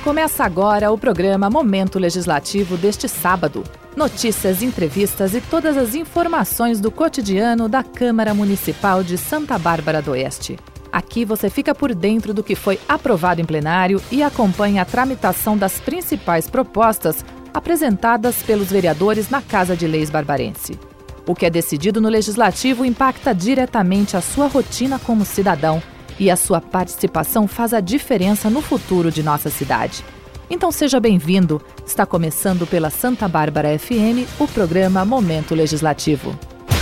Começa agora o programa Momento Legislativo deste sábado. Notícias, entrevistas e todas as informações do cotidiano da Câmara Municipal de Santa Bárbara do Oeste. Aqui você fica por dentro do que foi aprovado em plenário e acompanha a tramitação das principais propostas apresentadas pelos vereadores na Casa de Leis barbarense. O que é decidido no Legislativo impacta diretamente a sua rotina como cidadão e a sua participação faz a diferença no futuro de nossa cidade. Então seja bem-vindo. Está começando pela Santa Bárbara FM o programa Momento Legislativo.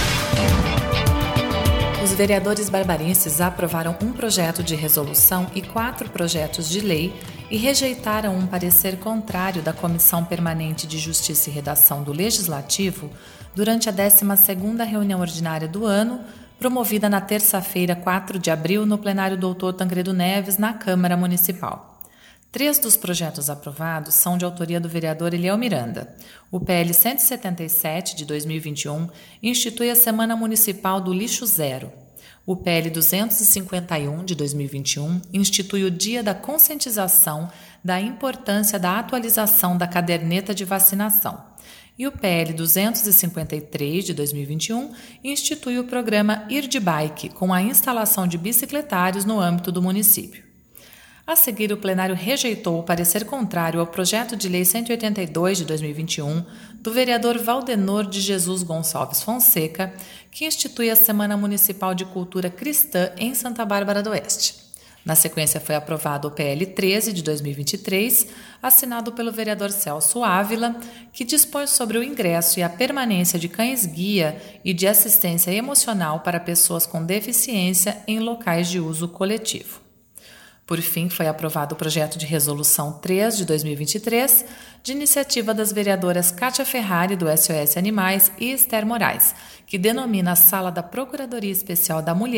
Os vereadores barbarenses aprovaram um projeto de resolução e 4 projetos de lei e rejeitaram um parecer contrário da Comissão Permanente de Justiça e Redação do Legislativo durante a 12ª reunião ordinária do ano, promovida na terça-feira, 4 de abril, no plenário Dr. Tancredo Neves, na Câmara Municipal. 3 dos projetos aprovados são de autoria do vereador Eliel Miranda. O PL 177, de 2021, institui a Semana Municipal do Lixo Zero. O PL 251, de 2021, institui o Dia da Conscientização da importância da atualização da caderneta de vacinação. E o PL 253, de 2021, institui o programa Ir de Bike, com a instalação de bicicletários no âmbito do município. A seguir, o plenário rejeitou o parecer contrário ao projeto de lei 182, de 2021, do vereador Valdenor de Jesus Gonçalves Fonseca, que institui a Semana Municipal de Cultura Cristã em Santa Bárbara do Oeste. Na sequência, foi aprovado o PL 13 de 2023, assinado pelo vereador Celso Ávila, que dispõe sobre o ingresso e a permanência de cães-guia e de assistência emocional para pessoas com deficiência em locais de uso coletivo. Por fim, foi aprovado o projeto de resolução 3 de 2023, de iniciativa das vereadoras Kátia Ferrari, do SOS Animais, e Esther Moraes, que denomina a Sala da Procuradoria Especial da Mulher